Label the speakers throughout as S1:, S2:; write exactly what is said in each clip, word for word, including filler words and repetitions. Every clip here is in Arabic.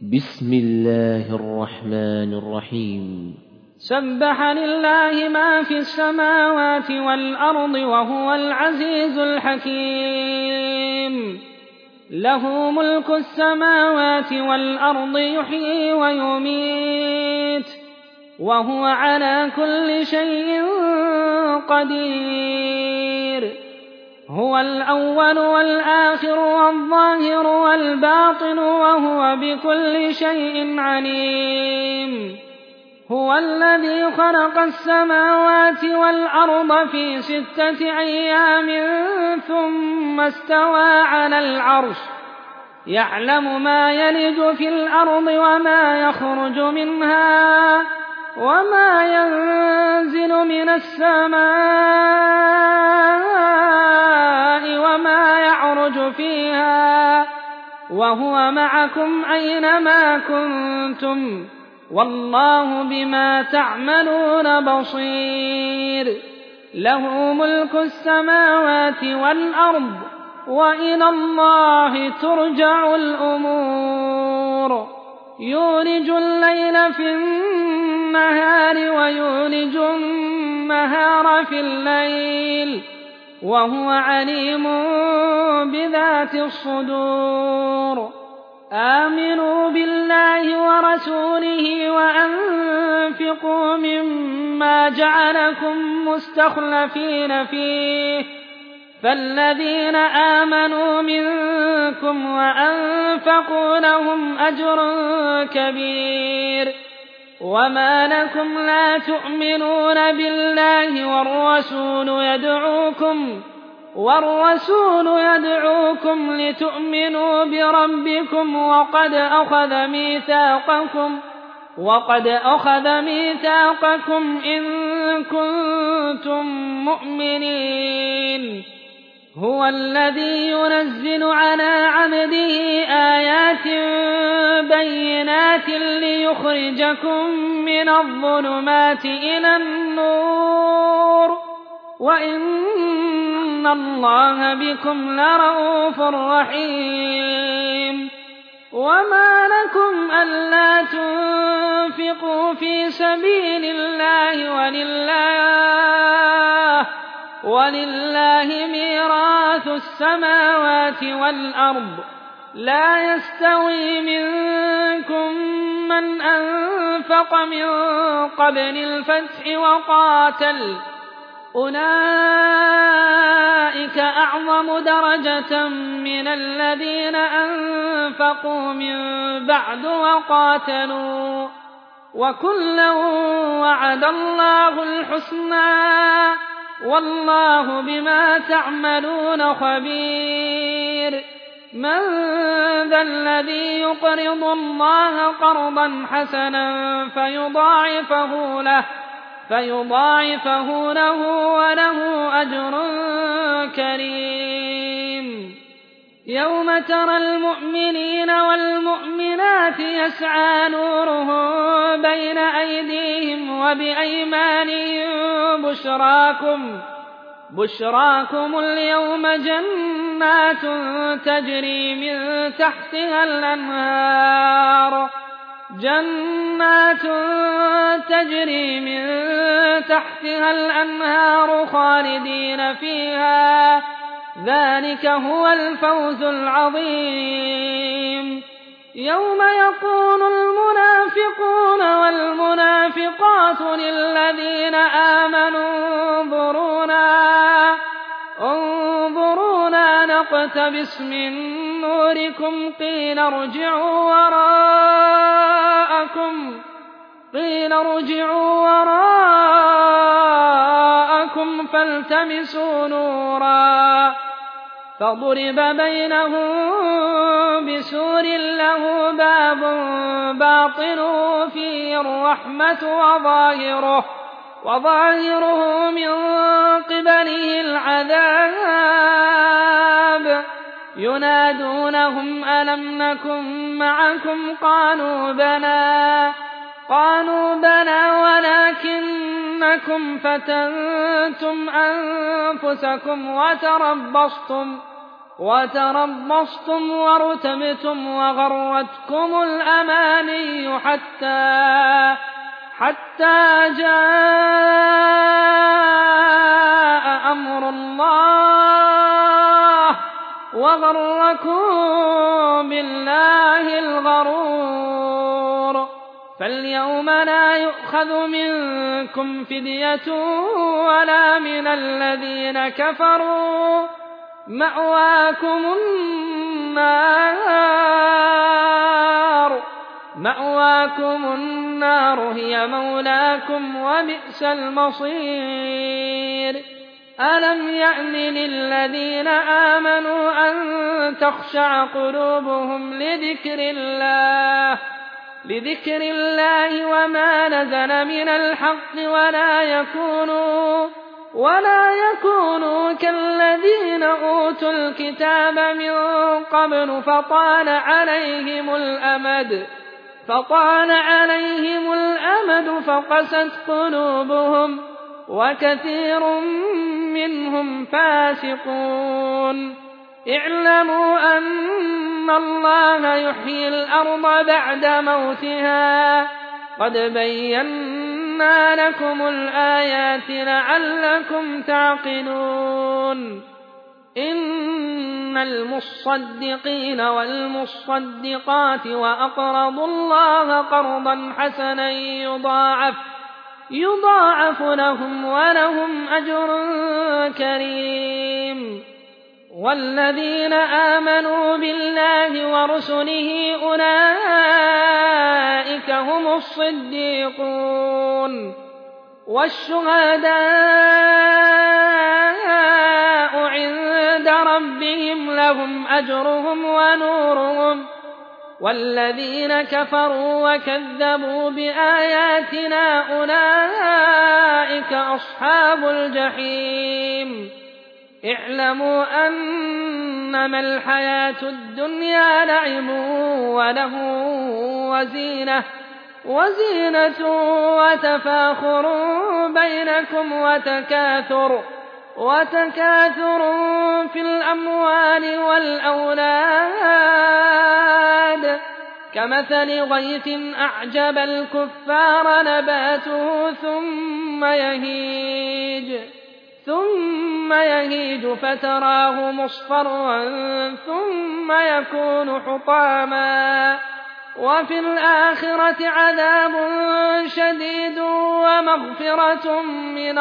S1: بسم الله الرحمن الرحيم
S2: سبح لله ما في السماوات والأرض وهو العزيز الحكيم. له ملك السماوات والأرض يحيي ويميت وهو على كل شيء قدير. هو الأول والآخر والظاهر والباطن وهو بكل شيء عليم. هو الذي خلق السماوات والأرض في ستة أيام ثم استوى على العرش يعلم ما يلج في الأرض وما يخرج منها وما ينزل من السماء وما يعرج فيها وهو معكم أينما كنتم والله بما تعملون بصير. له ملك السماوات والأرض وإلى الله ترجع الأمور. يولج الليل في النهار ويولج النهار في الليل وهو عليم بذات الصدور. آمنوا بالله ورسوله وأنفقوا مما جعلكم مستخلفين فيه فالذين آمنوا منكم وأنفقوا لهم أجر كبير. وما لكم لا تؤمنون بالله والرسول يدعوكم والرسول يدعوكم لتؤمنوا بربكم وقد أخذ ميثاقكم وقد أخذ ميثاقكم إن كنتم مؤمنين. هو الذي ينزل على عبده آيات بينات ليخرجكم من الظلمات إلى النور وإن الله بكم لرءوف رحيم. وما لكم ألا تنفقوا في سبيل الله ولله ولله ميراث السماوات والأرض. لا يستوي منكم من أنفق من قبل الفتح وقاتل أولئك أعظم درجة من الذين أنفقوا من بعد وقاتلوا وكلا وعد الله الحسنى والله بما تعملون خبير. من ذا الذي يقرض الله قرضا حسنا فيضاعفه له فيضاعفه له وله أجر كريم. يوم ترى المؤمنين والمؤمنات يسعى نورهم بين أيديهم وبأيمانهم بشراكم بشراكم اليوم جنات تجري من تحتها الأنهار جنات تجري من تحتها الأنهار خالدين فيها ذلك هو الفوز العظيم. يوم يقول المنافقون والمنافقات للذين آمنوا انظرونا انظرونا نقتبس من نوركم قيل ارجعوا وراءكم قيل ارجعوا وراءكم فالتمسوا نورا فضرب بينهم بسور له باب باطنه فيه الرحمة وظاهره وظاهره من قبله العذاب. ينادونهم ألم نكن معكم قالوا بلى قالوا بلى ولكنكم فتنتم أنفسكم وتربصتم وتربصتم وارتبتم وغرتكم الأماني حتى حتى جاء أمر الله وغركم بالله الغرور. فاليوم لا يؤخذ منكم فدية ولا من الذين كفروا، مأواكم النار مأواكم النار هي مولاكم وبئس المصير. ألم يأن للذين آمنوا أن تخشع قلوبهم لذكر الله لذكر الله وما نزل من الحق ولا يكونوا ولا يكونوا كالذين أوتوا الكتاب من قبل فطال عليهم الأمد فطال عليهم الأمد فقست قلوبهم وكثير منهم فاسقون. اعلموا أن الله يحيي الأرض بعد موتها، قد بينا لكم الآيات لعلكم تعقلون. إن المصدقين والمصدقات وأقرضوا الله قرضا حسنا يضاعف يضاعف لهم ولهم أجر كريم. والذين آمنوا بالله ورسله أولئك هم الصديقون والشهداء عند ربهم لهم أجرهم ونورهم. والذين كفروا وكذبوا بآياتنا أولئك أصحاب الجحيم. اعلموا أنما الحياة الدنيا لعب وله وزينة وزينة وتفاخر بينكم وتكاثر وتكاثر في الأموال والأولاد كمثل غيث أعجب الكفار نباته ثم يهيج ثم يهيج فتراه مصفرا ثم يكون حطاما وفي الآخرة عذاب شديد ومغفرة من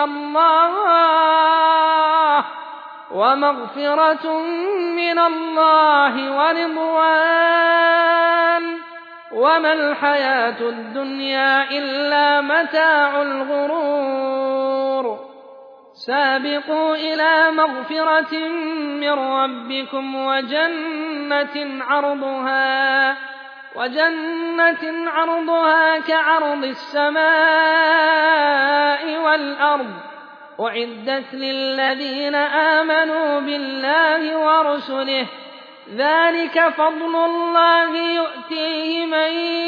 S2: الله ومغفرة من الله ورضوان وما الحياة الدنيا إلا متاع الغرور. سابقوا إلى مغفرة من ربكم وجنة عرضها وجنة عرضها كعرض السماء والأرض أعدت للذين آمنوا بالله ورسله، ذلك فضل الله يؤتيه من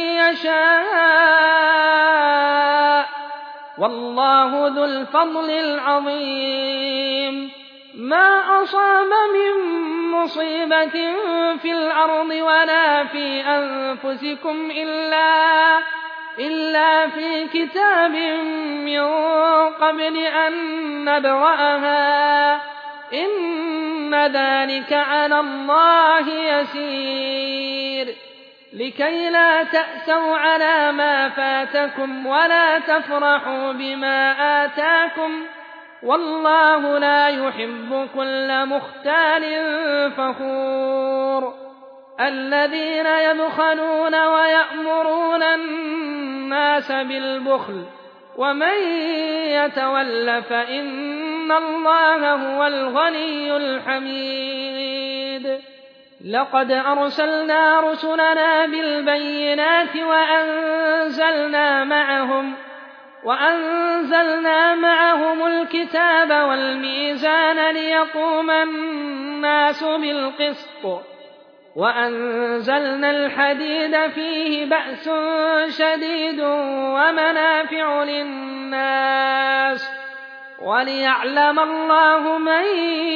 S2: يشاء والله ذو الفضل العظيم. ما أصاب من مصيبة في الأرض ولا في أنفسكم إلا إلا في كتاب من قبل أن نبرأها إن ذلك على الله يسير. لكي لا تأسوا على ما فاتكم ولا تفرحوا بما آتاكم والله لا يحب كل مختال فخور. الذين يبخلون ويأمرون الناس بالبخل ومن يتول فإن الله هو الغني الحميد. لقد أرسلنا رسلنا بالبينات وأنزلنا معهم وأنزلنا معهم الكتاب والميزان ليقوم الناس بالقسط وأنزلنا الحديد فيه بأس شديد ومنافع للناس وليعلم الله من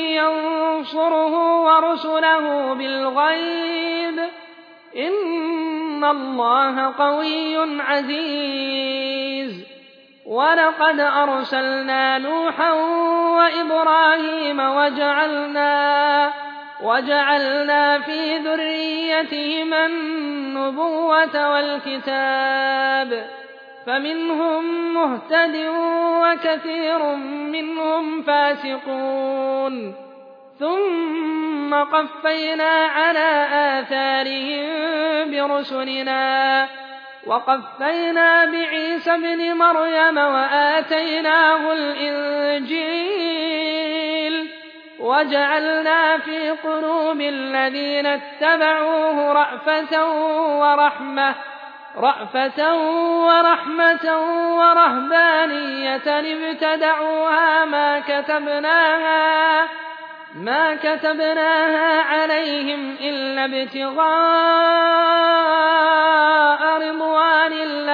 S2: ينصره ورسله بالغيب إن الله قوي عزيز. ولقد أرسلنا نوحا وإبراهيم وجعلنا, وجعلنا في ذريتهما النبوة والكتاب فمنهم مهتد وكثير منهم فاسقون. ثم قفينا على آثارهم برسلنا وقفينا بعيسى ابن مريم وآتيناه الإنجيل وجعلنا في قلوب الذين اتبعوه رأفة ورحمة رأفة ورحمة ورهبانية ابتدعوها ما كتبناها ما كتبناها عليهم إلا ابتغاء رضوان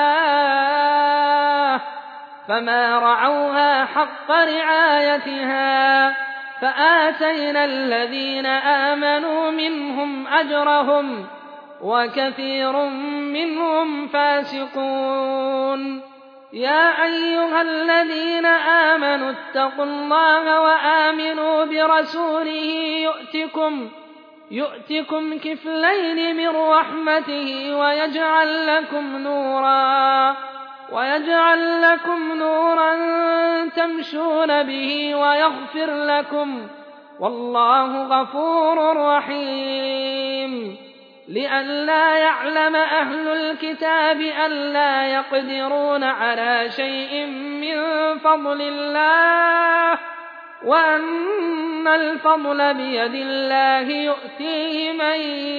S2: الله فما رعوها حق رعايتها فآتينا الذين آمنوا منهم أجرهم وكثير منهم فاسقون. يا أيها الذين آمنوا اتقوا الله وآمنوا برسوله يؤتكم, يؤتكم كفلين من رحمته ويجعل لكم نورا ويجعل لكم نورا تمشون به ويغفر لكم والله غفور رحيم. لئلا يعلم أهل الكتاب ألا يقدرون على شيء من فضل الله وأن الفضل بيد الله يؤتيه من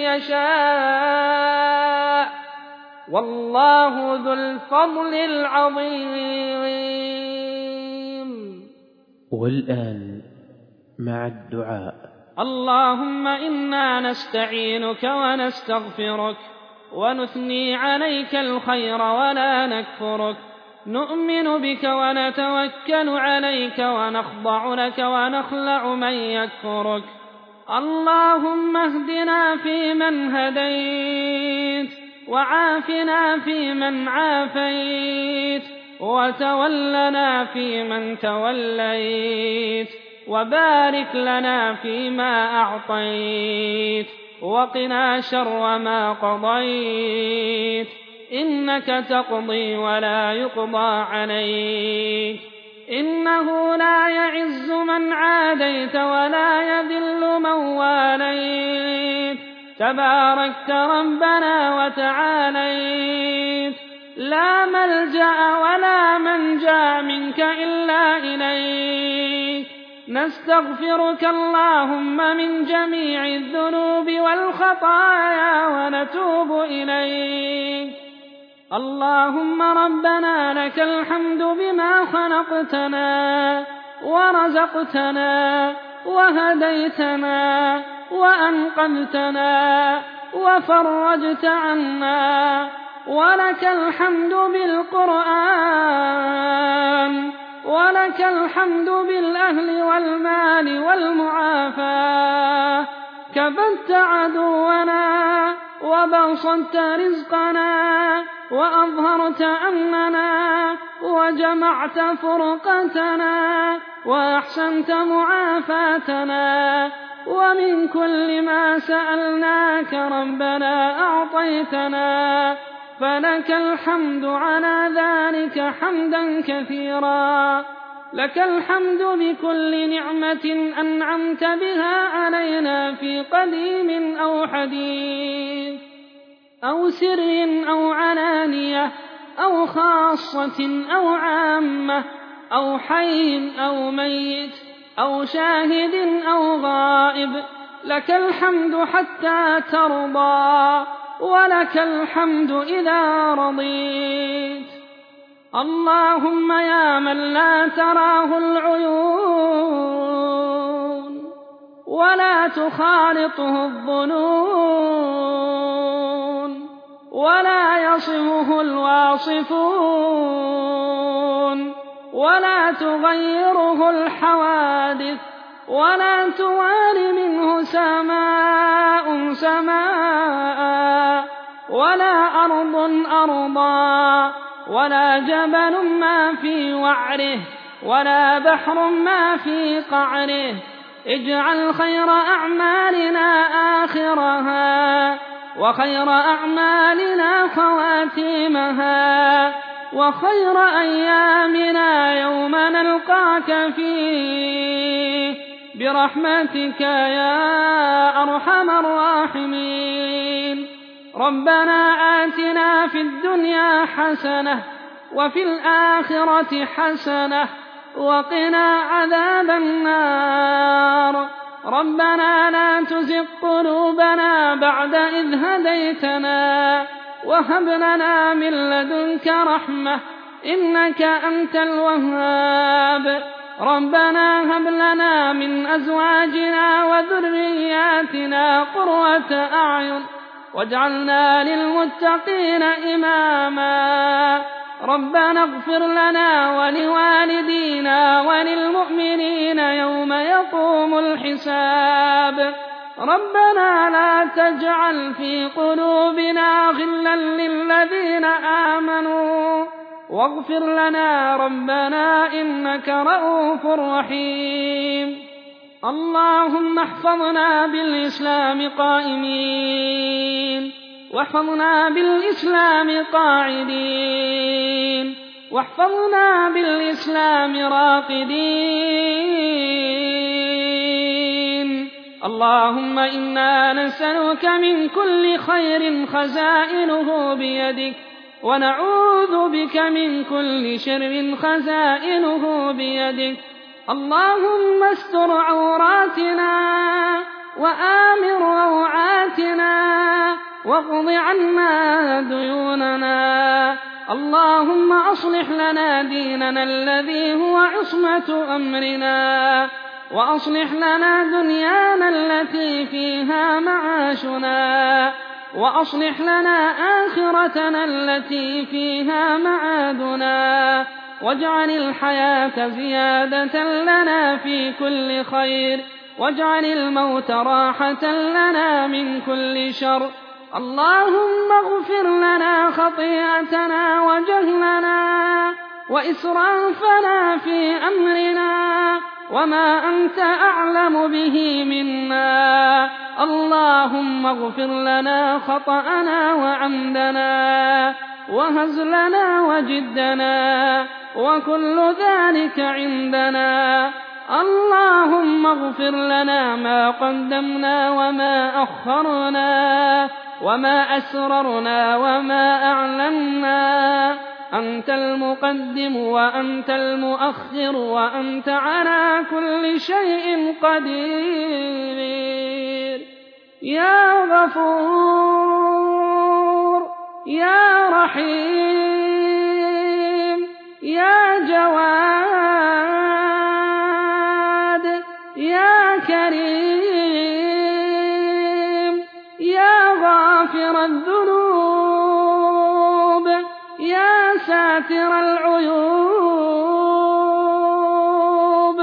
S2: يشاء والله ذو الفضل العظيم.
S1: والآن مع الدعاء.
S2: اللهم إنا نستعينك ونستغفرك ونثني عليك الخير ولا نكفرك نؤمن بك ونتوكل عليك ونخضع لك ونخلع من يكفرك. اللهم اهدنا فيمن هديت وعافنا فيمن عافيت وتولنا فيمن توليت وبارك لنا فيما أعطيت وقنا شر ما قضيت إنك تقضي ولا يقضى عليك إنه لا يعز من عاديت ولا يذل من واليت تباركت ربنا وتعاليت لا ملجأ ولا منجا منك إلا إليك. نستغفرك اللهم من جميع الذنوب والخطايا ونتوب إليك. اللهم ربنا لك الحمد بما خلقتنا ورزقتنا وهديتنا وأنقذتنا وفرجت عنا ولك الحمد بالقرآن ولك الحمد بالأهل والمال والمعافاة كبدت عدونا وبسطت رزقنا وأظهرت أمننا وجمعت فرقتنا وأحسنت معافاتنا ومن كل ما سألناك ربنا أعطيتنا فلك الحمد على ذلك حمدا كثيرا. لك الحمد بكل نعمة أنعمت بها علينا في قديم أو حديث أو سر أو علانية أو خاصة أو عامة أو حي أو ميت أو شاهد أو غائب. لك الحمد حتى ترضى ولك الحمد إذا رضيت. اللهم يا من لا تراه العيون ولا تخالطه الظنون ولا يصفه الواصفون ولا تغيره الحوادث ولا تواري منه سماء سماء ولا أرض أرضا ولا جبل ما في وعره ولا بحر ما في قعره. اجعل خير أعمالنا آخرها وخير أعمالنا خواتيمها وخير أيامنا يوم نلقاك فيه برحمتك يا أرحم الراحمين. ربنا آتنا في الدنيا حسنة وفي الآخرة حسنة وقنا عذاب النار. ربنا لا تزغ قلوبنا بعد إذ هديتنا وهب لنا من لدنك رحمة إنك أنت الوهاب. ربنا هب لنا من أزواجنا وذرياتنا قرة أعين واجعلنا للمتقين إماما. ربنا اغفر لنا ولوالدينا وللمؤمنين يوم يقوم الحساب. ربنا لا تجعل في قلوبنا غلا للذين آمنوا واغفر لنا ربنا إنك رءوف رحيم. اللهم احفظنا بالإسلام قائمين واحفظنا بالإسلام قاعدين واحفظنا بالإسلام راقدين. اللهم إنا نسألك من كل خير خزائنه بيدك ونعوذ بك من كل شر خزائنه بيدك. اللهم استر عوراتنا وآمن روعاتنا واقض عنا ديوننا. اللهم أصلح لنا ديننا الذي هو عصمة أمرنا وأصلح لنا دنيانا التي فيها معاشنا وأصلح لنا آخرتنا التي فيها معادنا واجعل الحياة زيادة لنا في كل خير واجعل الموت راحة لنا من كل شر. اللهم اغفر لنا خطيئتنا وجهلنا وإسرافنا في أمرنا وما أنت أعلم به منا. اللهم اغفر لنا خطأنا وعمدنا وهزلنا وجدنا وكل ذلك عندنا. اللهم اغفر لنا ما قدمنا وما أخرنا وما أسررنا وما أعلنا. أنت المقدم وأنت المؤخر وأنت على كل شيء قدير. يا غفور يا رحيم يا جواد يا كريم يا غافر الذنوب يا ساتر العيوب.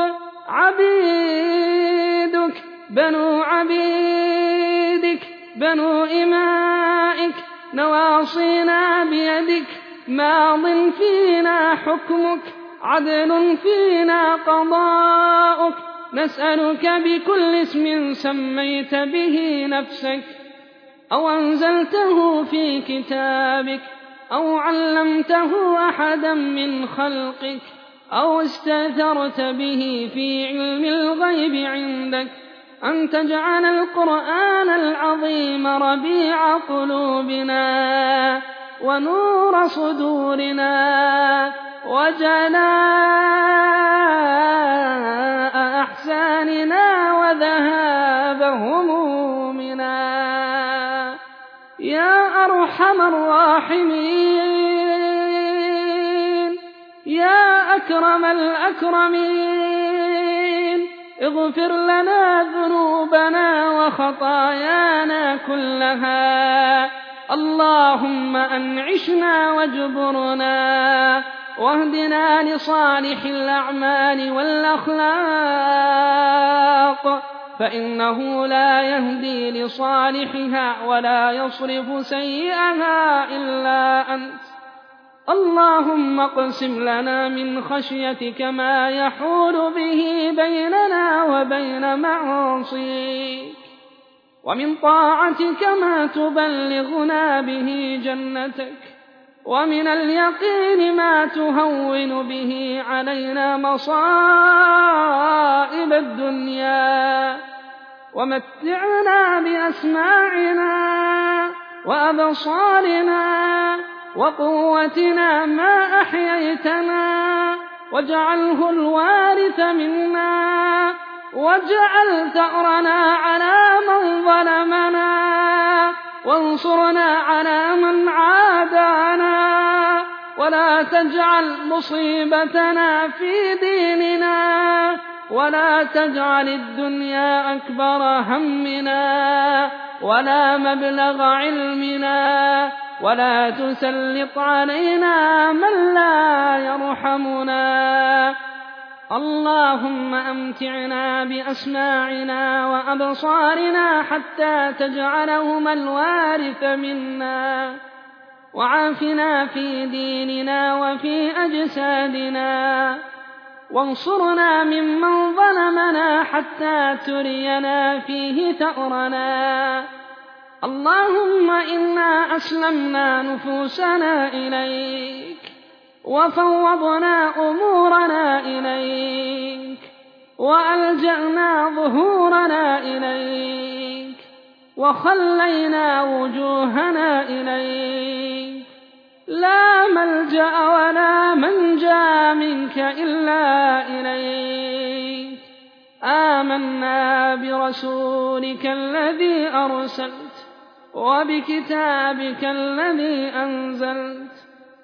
S2: عبيدك بنو عبيدك بنو إمائك نواصينا بيدك ماض فينا حكمك عدل فينا قضاؤك. نسألك بكل اسم سميت به نفسك أو أنزلته في كتابك أو علمته أحدا من خلقك أو استأثرت به في علم الغيب عندك أن تجعل القرآن العظيم ربيع قلوبنا ونور صدورنا وجلاء أحزاننا وذهاب همومنا. يا أرحم الراحمين يا أكرم الأكرمين اغفر لنا ذنوبنا وخطايانا كلها. اللهم أنعشنا واجبرنا واهدنا لصالح الأعمال والأخلاق، فإنه لا يهدي لصالحها ولا يصرف سيئها إلا أنت. اللهم اقسم لنا من خشيتك ما يحول به بيننا وبين معاصيك، ومن طاعتك ما تبلغنا به جنتك، ومن اليقين ما تهون به علينا مصائب الدنيا، ومتعنا بأسماعنا وأبصارنا وقوتنا ما أحييتنا، واجعله الوارث منا، واجعل ثأرنا على من ظلمنا، وانصرنا على من عادانا، ولا تجعل مصيبتنا في ديننا، ولا تجعل الدنيا أكبر همنا ولا مبلغ علمنا، ولا تسلط علينا من لا يرحمنا. اللهم أمتعنا بأسماعنا وأبصارنا حتى تجعلهما الوارث منا، وعافنا في ديننا وفي أجسادنا، وانصرنا ممن ظلمنا حتى ترينا فيه ثأرنا. اللهم إنا أسلمنا نفوسنا إليك، وفوضنا أمورنا إليك، وألجأنا ظهورنا إليك، وخلينا وجوهنا إليك. لا ملجأ ولا منجا منك إلا إليك. آمنا برسولك الذي أرسلت، وبكتابك الذي أنزلت.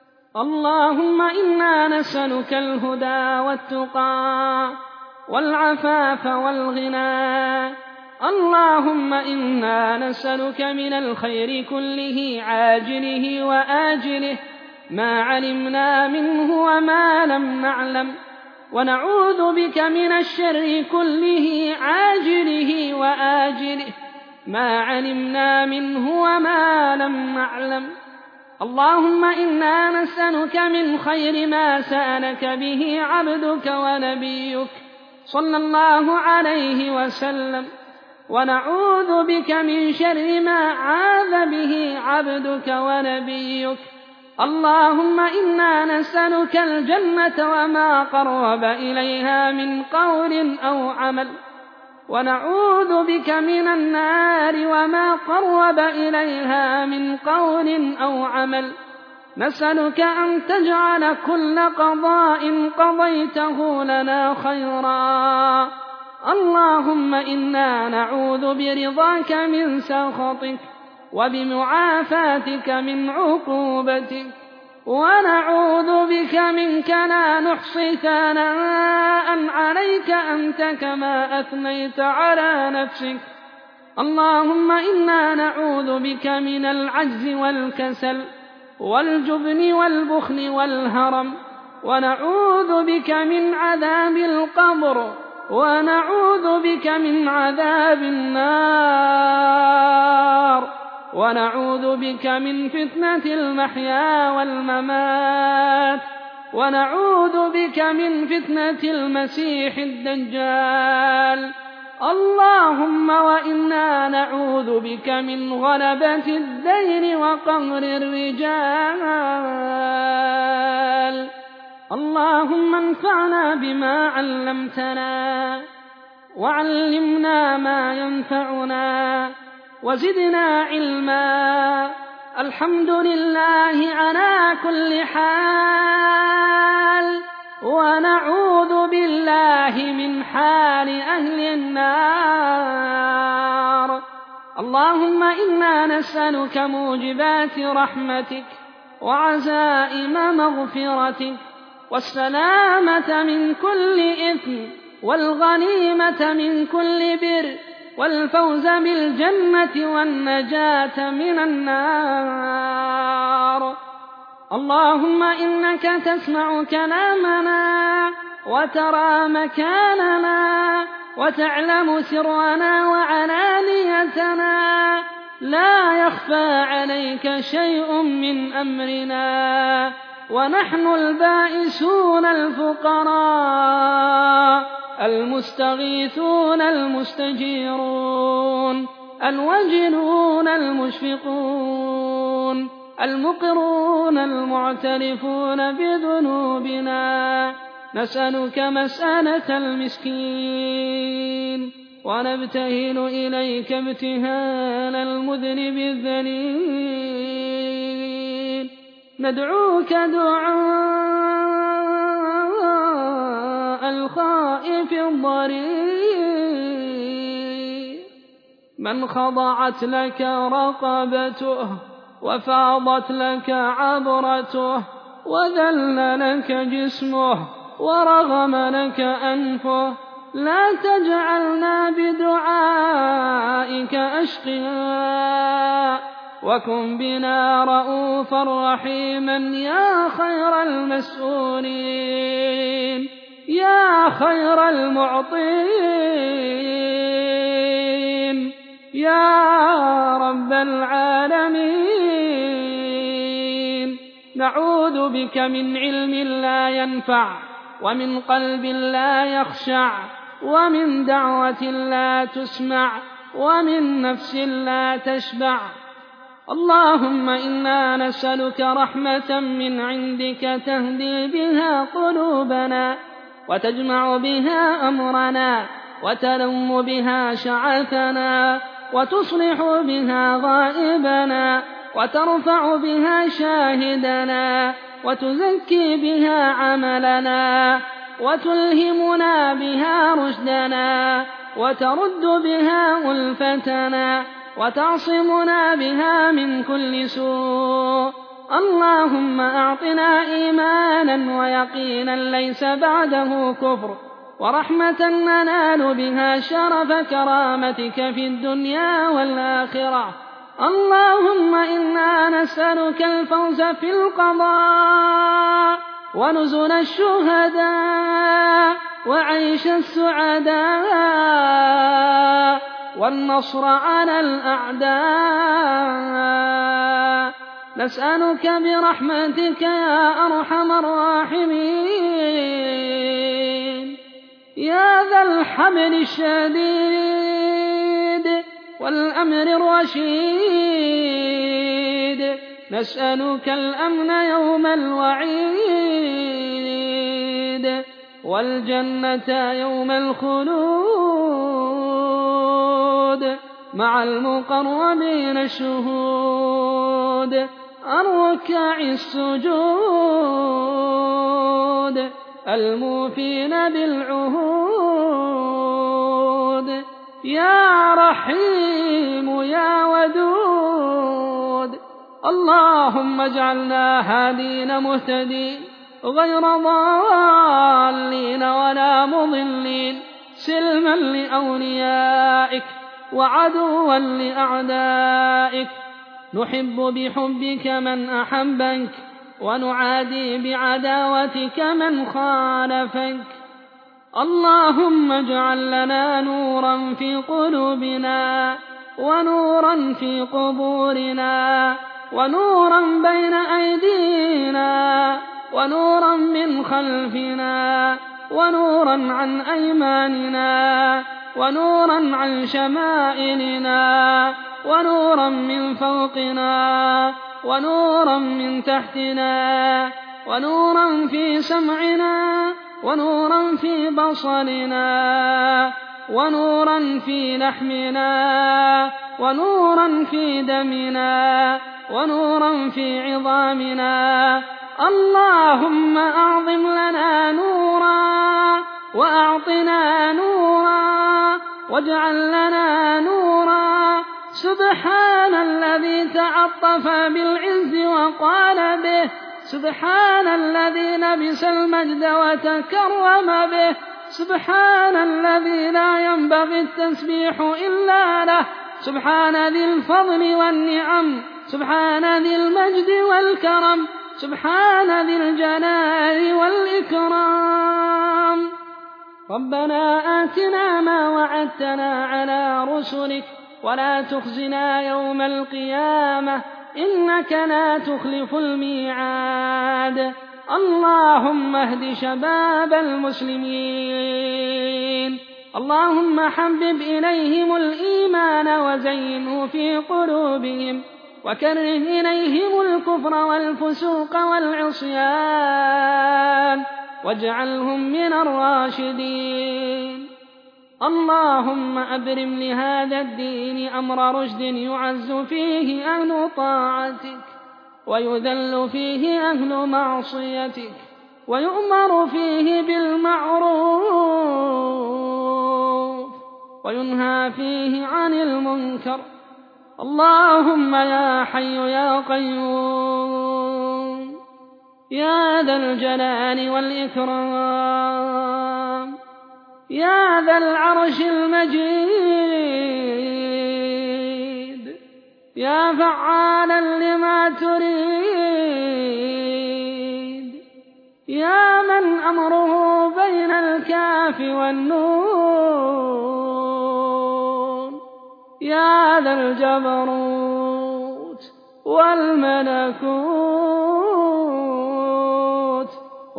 S2: اللهم إنا نسألك الهدى والتقى والعفاف والغنى. اللهم إنا نسألك من الخير كله عاجله وآجله ما علمنا منه وما لم نعلم، ونعوذ بك من الشر كله عاجله وآجله ما علمنا منه وما لم نعلم. اللهم إنا نسألك من خير ما سألك به عبدك ونبيك صلى الله عليه وسلم، ونعوذ بك من شر ما عاذ به عبدك ونبيك. اللهم إنا نسألك الجنة وما قرب إليها من قول أو عمل، ونعوذ بك من النار وما قرب إليها من قول أو عمل. نسألك أن تجعل كل قضاء قضيته لنا خيرا. اللهم إنا نعوذ برضاك من سخطك، وبمعافاتك من عقوبتك، ونعوذ بك منك لا نحصي ثناء عليك أنت كما أثنيت على نفسك. اللهم إنا نعوذ بك من العجز والكسل والجبن والبخل والهرم، ونعوذ بك من عذاب القبر، ونعوذ بك من عذاب النار، ونعوذ بك من فتنة المحيا والممات، ونعوذ بك من فتنة المسيح الدجال. اللهم وإنا نعوذ بك من غلبة الدين وقهر الرجال. اللهم انفعنا بما علمتنا، وعلمنا ما ينفعنا، وزدنا علما. الحمد لله على كل حال، ونعوذ بالله من حال أهل النار. اللهم إنا نسألك موجبات رحمتك، وعزائم مغفرتك، والسلامة من كل إثم، والغنيمة من كل بر، والفوز بالجنة والنجاة من النار. اللهم إنك تسمع كلامنا وترى مكاننا وتعلم سرنا وعلانيتنا، لا يخفى عليك شيء من أمرنا، ونحن البائسون الفقراء المستغيثون المستجيرون الوجلون المشفقون المقرون المعترفون بذنوبنا، نسألك مسألة المسكين ونبتهل إليك ابتهال المذنب الذليل، ندعوك دعاء الخائف الضرير من خضعت لك رقبته وفاضت لك عبرته وذل لك جسمه ورغم لك أنفه، لا تجعلنا بدعائك أشقياء، وكن بنا رؤوفا رحيما يا خير المسؤولين يا خير المعطين يا رب العالمين. نعوذ بك من علم لا ينفع، ومن قلب لا يخشع، ومن دعوة لا تسمع، ومن نفس لا تشبع. اللهم إنا نسألك رحمة من عندك تهدي بها قلوبنا، وتجمع بها أمرنا، وتلم بها شعثنا، وتصلح بها غائبنا، وترفع بها شاهدنا، وتزكي بها عملنا، وتلهمنا بها رشدنا، وترد بها ألفتنا، وتعصمنا بها من كل سوء. اللهم أعطنا إيمانا ويقينا ليس بعده كفر، ورحمة ننال بها شرف كرامتك في الدنيا والآخرة. اللهم إنا نسألك الفوز في القضاء، ونزل الشهداء، وعيش السعداء، والنصر على الأعداء. نسألك برحمتك يا أرحم الراحمين يا ذا الحبل الشديد والأمر الرشيد، نسألك الأمن يوم الوعيد، والجنة يوم الخلود مع المقربين الشهود الركع السجود الموفين بالعهود. يا رحيم يا ودود، اللهم اجعلنا هادين مهتدين غير ضالين ولا مضلين، سلما لأوليائك وعدوا لأعدائك. نحب بحبك من أحبك، ونعادي بعداوتك من خالفك. اللهم اجعل لنا نورا في قلوبنا، ونورا في قبورنا، ونورا بين أيدينا، ونورا من خلفنا، ونورا عن أيماننا، ونورا عن شمائلنا، ونورا من فوقنا، ونورا من تحتنا، ونورا في سمعنا، ونورا في بصرنا، ونورا في لحمنا، ونورا في دمنا، ونورا في عظامنا. اللهم أعظم لنا نورا، وأعطنا نورا، واجعل لنا نورا. سبحان الذي تعطف بالعز وقال به، سبحان الذي لبس المجد وتكرم به، سبحان الذي لا ينبغي التسبيح إلا له، سبحان ذي الفضل والنعم، سبحان ذي المجد والكرم، سبحان ذي الجلال والإكرام. ربنا آتنا ما وعدتنا على رسلك ولا تخزنا يوم القيامة إنك لا تخلف الميعاد. اللهم اهد شباب المسلمين. اللهم حبب إليهم الإيمان وزينه في قلوبهم وكره إليهم الكفر والفسوق والعصيان واجعلهم من الراشدين. اللهم أبرم لهذا الدين أمر رشد يعز فيه أهل طاعتك ويذل فيه أهل معصيتك ويؤمر فيه بالمعروف وينهى فيه عن المنكر. اللهم يا حي يا قيوم يا ذا الجلال والإكرام يا ذا العرش المجيد يا فعالا لما تريد يا من أمره بين الكاف والنون يا ذا الجبروت والملكوت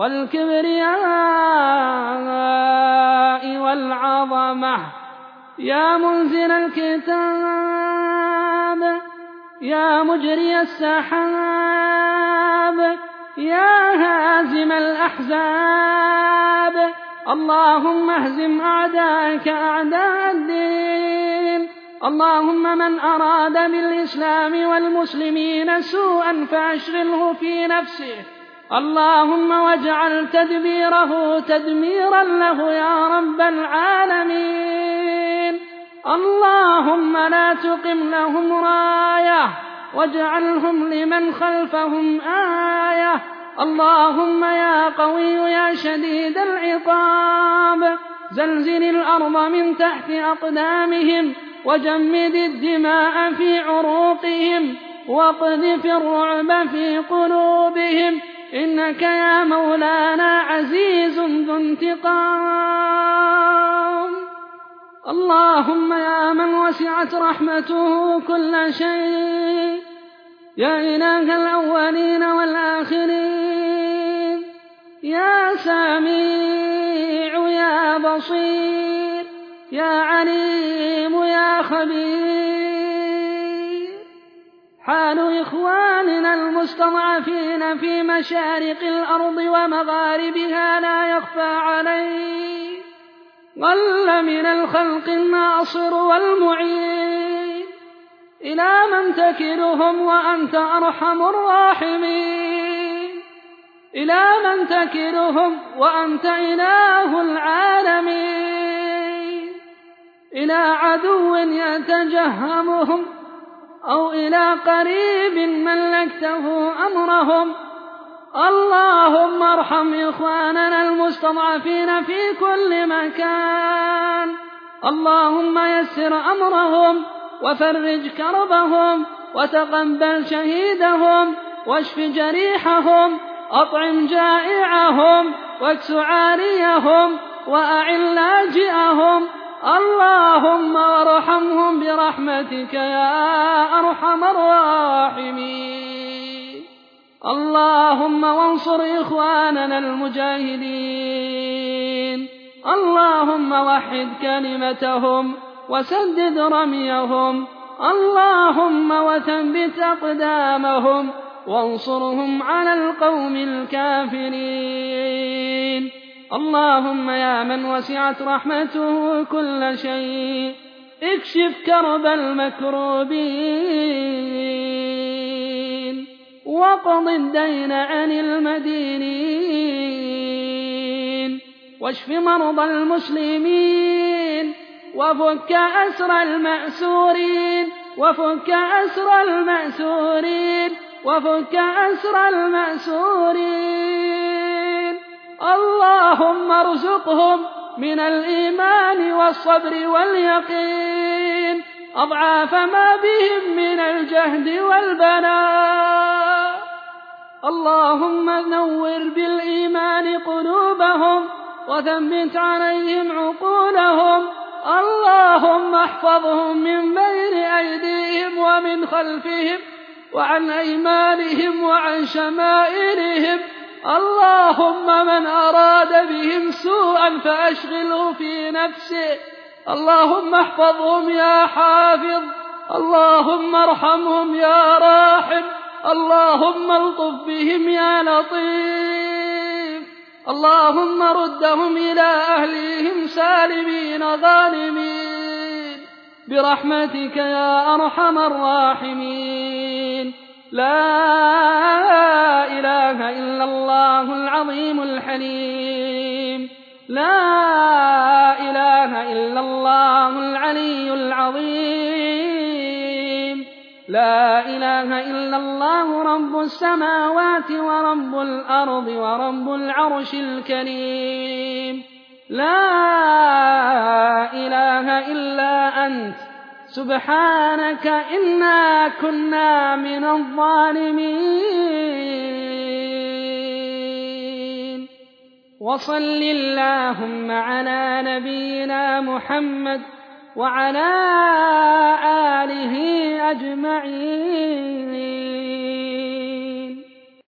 S2: والكبرياء والعظمة يا منزل الكتاب يا مجري السحاب يا هازم الأحزاب. اللهم اهزم أعداءك أعداء الدين. اللهم من أراد بالإسلام والمسلمين سوءا فأشغله في نفسه. اللهم واجعل تدبيره تدميرا له يا رب العالمين. اللهم لا تقم لهم راية واجعلهم لمن خلفهم آية. اللهم يا قوي يا شديد العقاب زلزل الأرض من تحت أقدامهم وجمد الدماء في عروقهم واقذف الرعب في قلوبهم إنك يا مولانا عزيز ذو انتقام. اللهم يا من وسعت رحمته كل شيء يا إله الأولين والآخرين يا سميع يا بصير يا عليم يا خبير. حال إخواننا المستضعفين في مشارق الأرض ومغاربها لا يخفى عليك. قل من الخلق الناصر والمعين إلى من تكلهم وأنت أرحم الراحمين. إلى من تكلهم وأنت إله العالمين. إلى عدو يتجهمهم أو إلى قريب ملكته أمرهم. اللهم ارحم إخواننا المستضعفين في كل مكان. اللهم يسر أمرهم وفرج كربهم وتقبل شهيدهم واشف جريحهم أطعم جائعهم واكس عاريهم وأعن لاجئهم. اللهم وارحمهم برحمتك يا أرحم الراحمين. اللهم وانصر إخواننا المجاهدين. اللهم وحد كلمتهم وسدد رميهم. اللهم وثبت أقدامهم وانصرهم على القوم الكافرين. اللهم يا من وسعت رحمته كل شيء اكشف كرب المكروبين واقض الدين عن المدينين واشف مرضى المسلمين وفك أسر المأسورين وفك أسر المأسورين وفك أسر المأسورين. اللهم ارزقهم من الإيمان والصبر واليقين أضعاف ما بهم من الجهد والبلاء. اللهم نور بالإيمان قلوبهم وثبت عليهم عقولهم. اللهم احفظهم من بين أيديهم ومن خلفهم وعن أيمانهم وعن شمائلهم. اللهم من أراد بهم سوءا فأشغله في نفسه. اللهم احفظهم يا حافظ. اللهم ارحمهم يا راحم. اللهم الطف بهم يا لطيف. اللهم ردهم إلى أهليهم سالمين غانمين برحمتك يا أرحم الراحمين. لا إله إلا الله العظيم الحليم. لا إله إلا الله العلي العظيم. لا إله إلا الله رب السماوات ورب الأرض ورب العرش الكريم. لا إله إلا أنت سبحانك إنا كنا من الظالمين. وصل اللهم على نبينا محمد وعلى آله أجمعين.